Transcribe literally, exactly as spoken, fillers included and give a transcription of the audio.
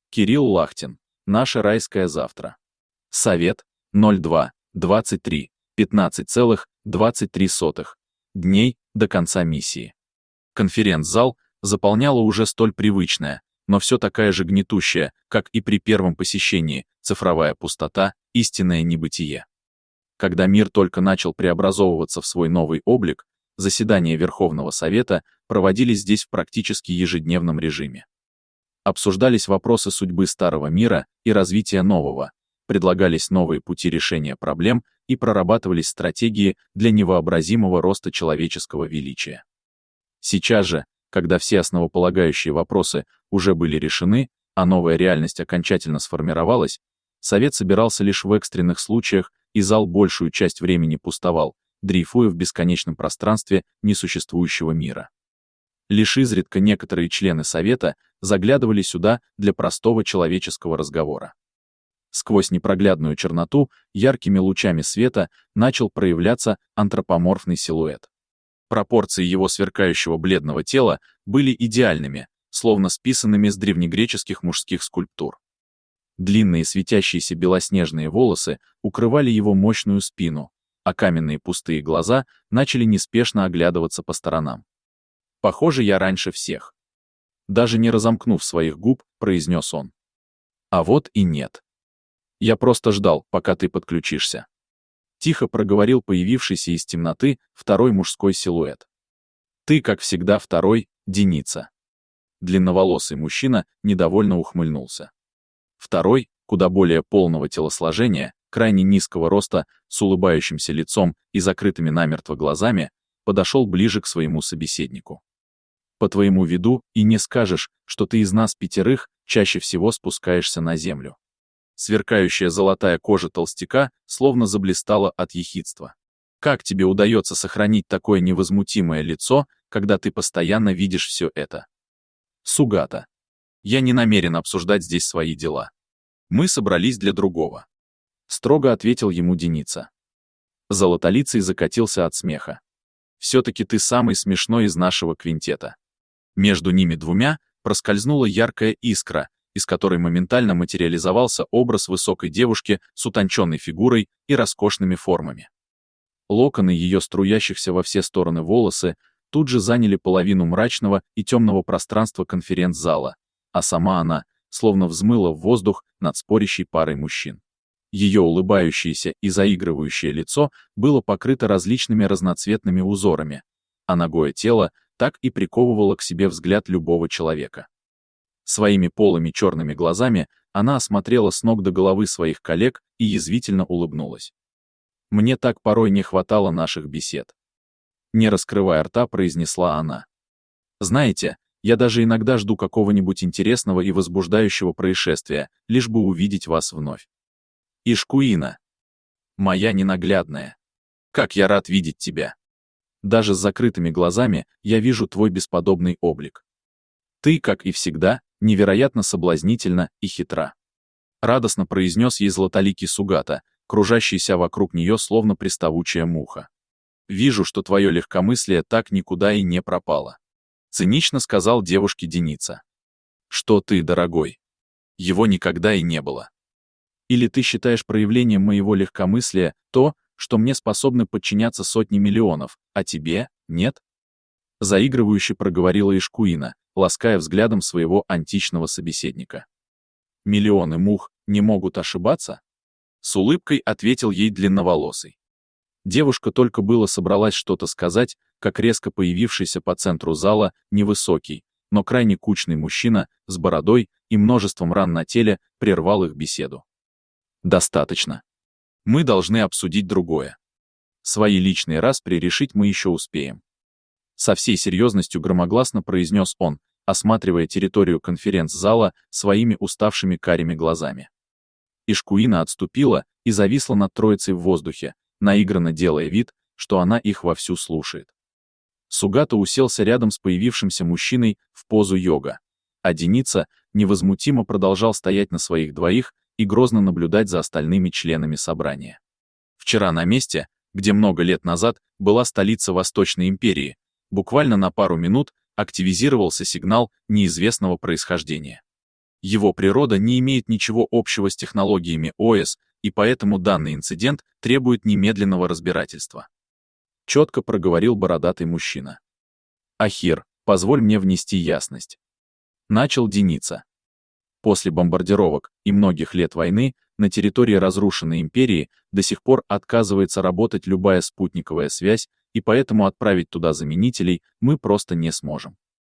Кирилл Лахтин. Наше райское завтра. Совет. ноль два двадцать три пятнадцать целых двадцать три сотых дней до конца миссии. Конференц-зал заполняла уже столь привычная, но все такая же гнетущая, как и при первом посещении, цифровая пустота, истинное небытие. Когда мир только начал преобразовываться в свой новый облик, заседания Верховного Совета проводились здесь в практически ежедневном режиме. Обсуждались вопросы судьбы старого мира и развития нового, предлагались новые пути решения проблем и прорабатывались стратегии для невообразимого роста человеческого величия. Сейчас же, когда все основополагающие вопросы уже были решены, а новая реальность окончательно сформировалась, Совет собирался лишь в экстренных случаях, и зал большую часть времени пустовал, дрейфуя в бесконечном пространстве несуществующего мира. Лишь изредка некоторые члены Совета заглядывали сюда для простого человеческого разговора. Сквозь непроглядную черноту яркими лучами света начал проявляться антропоморфный силуэт. Пропорции его сверкающего бледного тела были идеальными, словно списанными с древнегреческих мужских скульптур. Длинные светящиеся белоснежные волосы укрывали его мощную спину, а каменные пустые глаза начали неспешно оглядываться по сторонам. «Похоже, я раньше всех». Даже не разомкнув своих губ, произнес он. «А вот и нет. Я просто ждал, пока ты подключишься». Тихо проговорил появившийся из темноты второй мужской силуэт. «Ты, как всегда, второй, Деница». Длинноволосый мужчина недовольно ухмыльнулся. Второй, куда более полного телосложения, крайне низкого роста, с улыбающимся лицом и закрытыми намертво глазами, подошел ближе к своему собеседнику. «По твоему виду и не скажешь, что ты из нас пятерых чаще всего спускаешься на землю». Сверкающая золотая кожа толстяка словно заблистала от ехидства. «Как тебе удается сохранить такое невозмутимое лицо, когда ты постоянно видишь все это?» «Сугата. Я не намерен обсуждать здесь свои дела. Мы собрались для другого», — строго ответил ему Деница. Золотолицый закатился от смеха. «Все-таки ты самый смешной из нашего квинтета». Между ними двумя проскользнула яркая искра, из которой моментально материализовался образ высокой девушки с утонченной фигурой и роскошными формами. Локоны ее струящихся во все стороны волосы тут же заняли половину мрачного и темного пространства конференц-зала, а сама она словно взмыла в воздух над спорящей парой мужчин. Ее улыбающееся и заигрывающее лицо было покрыто различными разноцветными узорами, а нагое тело так и приковывало к себе взгляд любого человека. Своими полыми черными глазами она осмотрела с ног до головы своих коллег и язвительно улыбнулась. «Мне так порой не хватало наших бесед». Не раскрывая рта, произнесла она. «Знаете, я даже иногда жду какого-нибудь интересного и возбуждающего происшествия, лишь бы увидеть вас вновь. Ишкуина, моя ненаглядная, как я рад видеть тебя. Даже с закрытыми глазами я вижу твой бесподобный облик. Ты, как и всегда, невероятно соблазнительна и хитра», — радостно произнес ей золотоликий Сугата, кружащийся вокруг нее словно приставучая муха. «Вижу, что твое легкомыслие так никуда и не пропало», — цинично сказал девушке Деница. «Что ты, дорогой? Его никогда и не было. Или ты считаешь проявлением моего легкомыслия то, что мне способны подчиняться сотни миллионов, а тебе — нет?» Заигрывающе проговорила Ишкуина, лаская взглядом своего античного собеседника. «Миллионы мух не могут ошибаться?» С улыбкой ответил ей длинноволосый. Девушка только было собралась что-то сказать, как резко появившийся по центру зала невысокий, но крайне кучный мужчина с бородой и множеством ран на теле прервал их беседу. «Достаточно. Мы должны обсудить другое. Свои личные распри решить мы еще успеем». Со всей серьезностью громогласно произнес он, осматривая территорию конференц-зала своими уставшими карими глазами. Ишкуина отступила и зависла над троицей в воздухе, наигранно делая вид, что она их вовсю слушает. Сугата уселся рядом с появившимся мужчиной в позу йога, а Деница невозмутимо продолжал стоять на своих двоих и грозно наблюдать за остальными членами собрания. Вчера на месте, где много лет назад была столица Восточной империи, буквально на пару минут активизировался сигнал неизвестного происхождения. Его природа не имеет ничего общего с технологиями О С, и поэтому данный инцидент требует немедленного разбирательства. Четко проговорил бородатый мужчина. Ахир, позволь мне внести ясность. Начал Деница. После бомбардировок и многих лет войны на территории разрушенной империи до сих пор отказывается работать любая спутниковая связь, и поэтому отправить туда заменителей мы просто не сможем.